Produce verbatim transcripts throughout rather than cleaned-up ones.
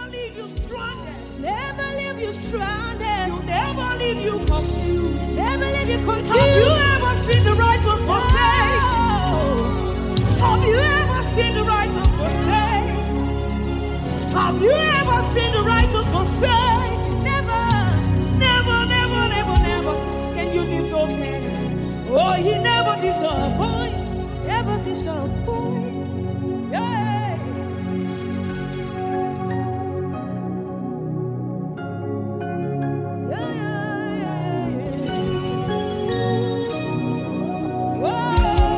leave you stranded. Never leave you stranded. You never leave you confused. Never leave you confused. Have you ever seen the righteous forsaken? Have you ever seen the righteous forsaken? Have you ever seen the righteous forsaken? Never, never, never, never, never. Can you lift those hands? Oh, he never disappoints. Never disappoints. Yeah. Yeah, yeah, yeah, yeah. Whoa.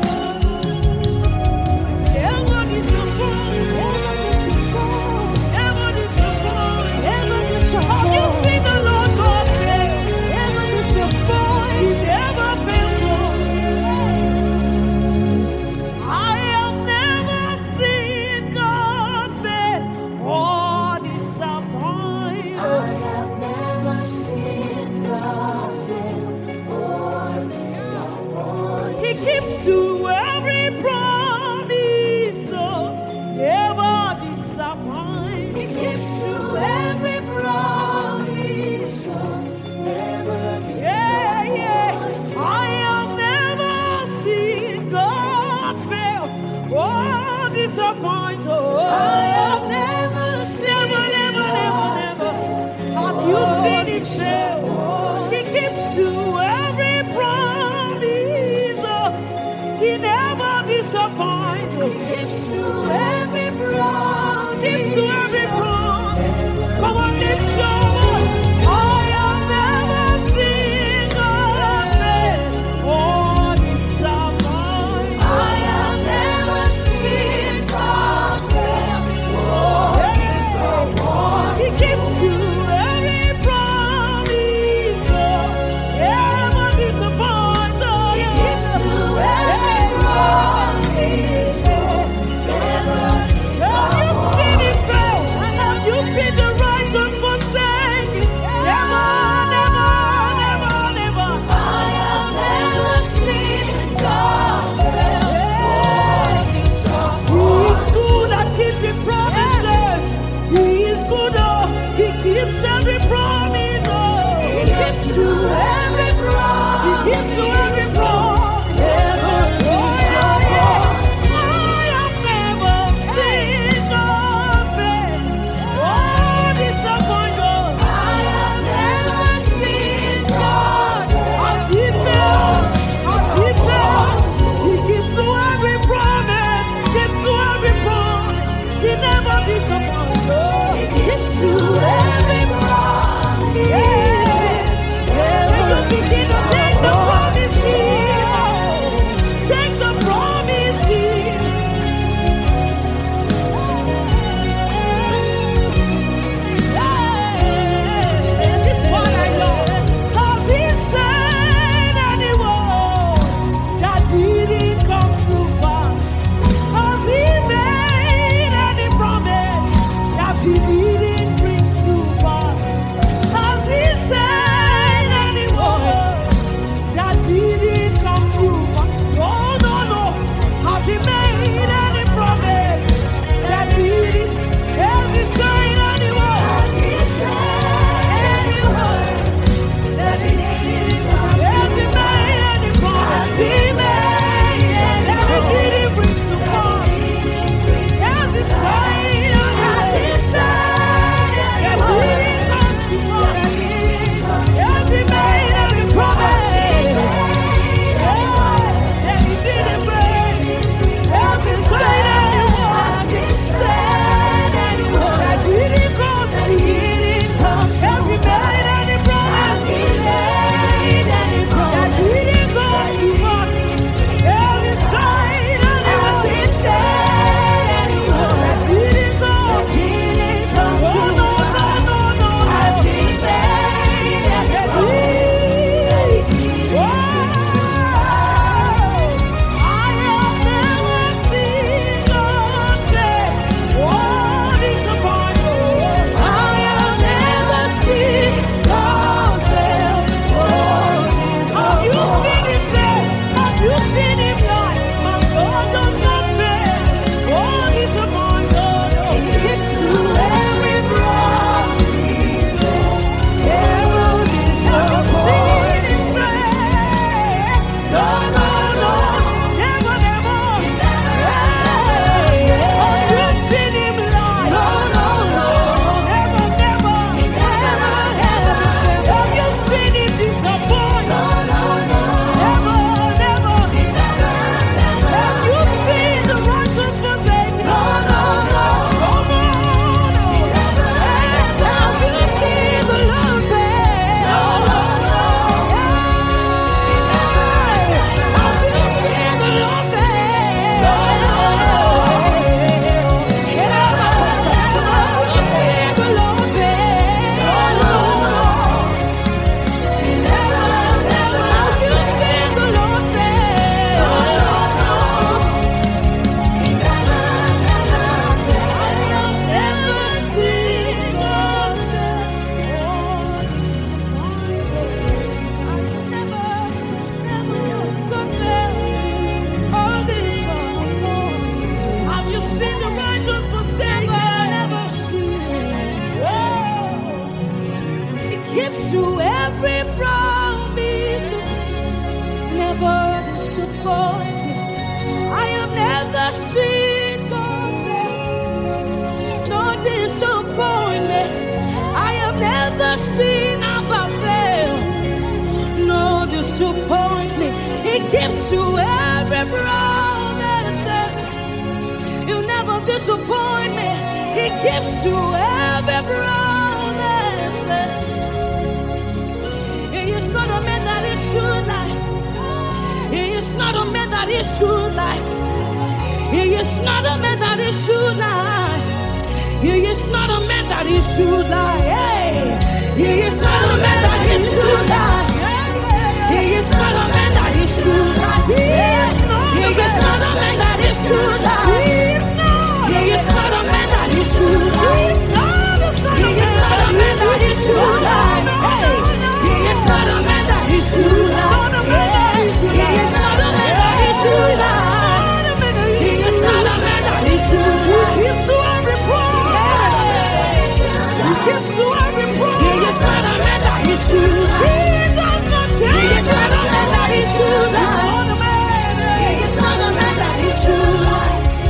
Never disappoints. Never disappoints. Never disappoints. Never Have you disappoints. seen the Lord God fail? Never He disappoints. never fails. I have never seen God fail or disappoint. I have never seen God fail or disappoint. He keeps to every promise, so never disappoint. He keeps to every promise, so never Yeah, yeah. disappoints. I have never seen God fail or disappoint. Oh, I have never seen never, never, never, never. Have you seen it fail? He keeps to every promise. Oh, he never disappoints. He keeps to every Keeps to promise. disappoint me. I have never seen God fail. No disappointment. I have never seen Abba fail. No disappointment. He gives you every promise. He'll never disappoint me. He gives you every promise. He is not a man that he should lie. He is not a man that he should lie. He is not a man that he should lie. He is not a man that he should lie. Hey. He is not a man that he should lie. He is not a man that he should lie. He is not a man that he should lie. He is not a man that he should lie. He is not a man that he should lie. He is not a man that he should lie. He is not a man that he should lie. He is not a man that he should lie. He gives to every promise. He gives to every promise. He is not a man that he should lie. He does not change. He is not a man that he should lie. He is not a man that he should lie.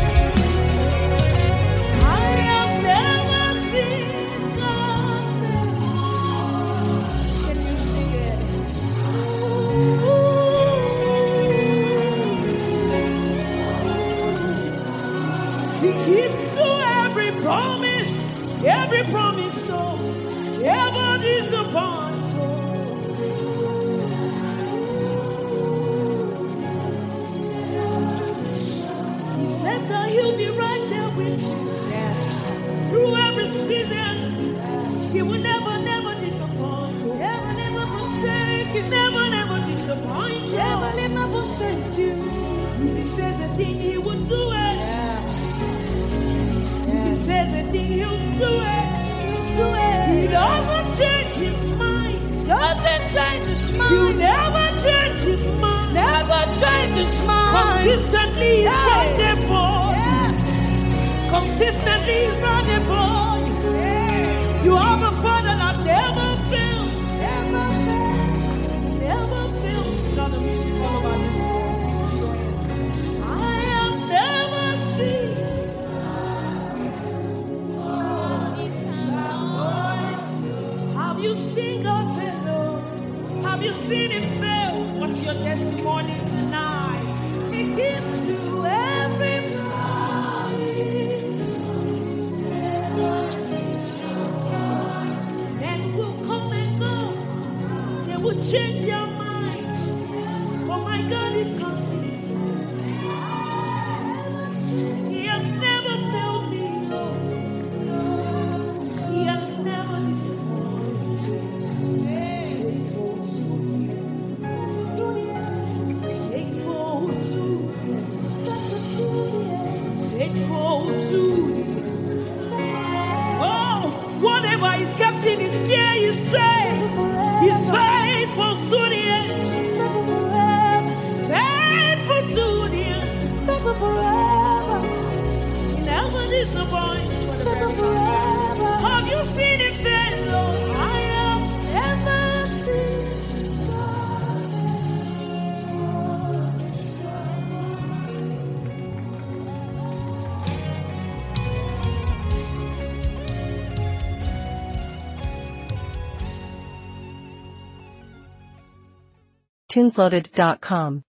I have never seen God fail. Can you sing it? He keeps to every promise, every promise, so never disappoints. He said that he'll be right there with you. Yes. Through every season, yes. He will never, never disappoint. Never, never forsake you. Never, never disappoint you. Never, never forsake you. If he says a thing, he will do it. Yes. If he says a thing, he'll do it. He'll do it. He doesn't change his mind. Doesn't change his mind. He'll never change his mind. Never change his mind. Consistently, he's yes. not there for you. Yes. Consistently, he's not there for you. Yes. You have a father that never fails. Never fails. Never fails. You know the music all about this song. I have never seen. Have you seen God fail? Have you seen him fail? What's your testimony tonight? He gives you every promise. Then will come and go. They will change their minds. But my God is consistent. He has never failed me. No. He has never disappointed. Faithful to him. Faithful to him. Faithful to him. Oh, whatever is kept in his care, you say, he's faithful to the end. Faithful to the end. He never disappoints. Have you seen him fail? I have never seen tunes loaded dot com